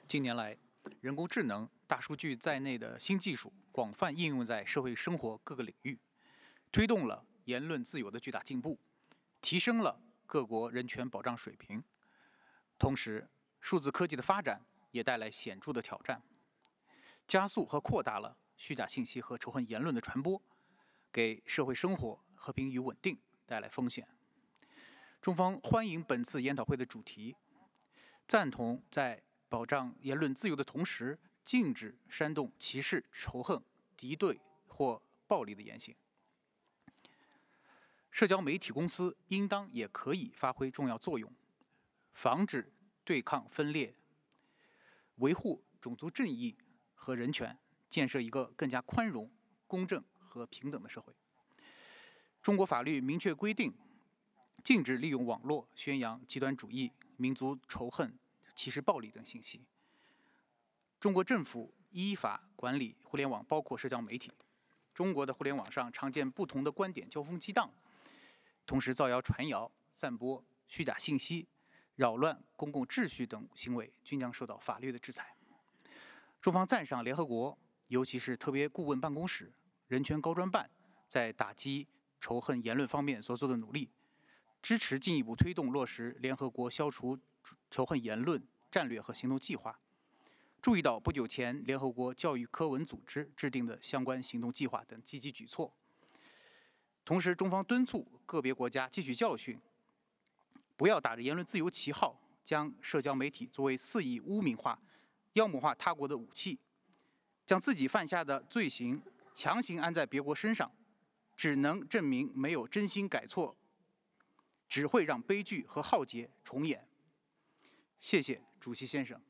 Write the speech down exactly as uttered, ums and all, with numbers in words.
近年来，人工智能、大数据在内的新技术广泛应用在社会生活各个领域，推动了言论自由的巨大进步，提升了各国人权保障水平。同时，数字科技的发展也带来显著的挑战，加速和扩大了虚假信息和仇恨言论的传播，给社会生活和平与稳定带来风险。中方欢迎本次研讨会的主题，赞同在保障言论自由的同时，禁止煽动歧视、仇恨、敌对或暴力的言行。社交媒体公司应当也可以发挥重要作用，防止对抗分裂，维护种族正义和人权，建设一个更加宽容、公正和平等的社会。中国法律明确规定，禁止利用网络宣扬极端主义、民族仇恨、歧视暴力等信息。中国政府依法管理互联网，包括社交媒体。中国的互联网上常见不同的观点交锋激荡，同时造谣传谣、散播虚假信息、扰乱公共秩序等行为均将受到法律的制裁。中方赞赏联合国，尤其是特别顾问办公室、人权高专办在打击仇恨言论方面所做的努力，支持进一步推动落实联合国消除仇恨言论战略和行动计划。注意到不久前联合国教育科文组织制定的相关行动计划等积极举措。同时，中方敦促个别国家汲取教训，不要打着言论自由旗号，将社交媒体作为肆意污名化、妖魔化他国的武器，将自己犯下的罪行强行安在别国身上，只能证明没有真心改错，只会让悲剧和浩劫重演。谢谢主席先生。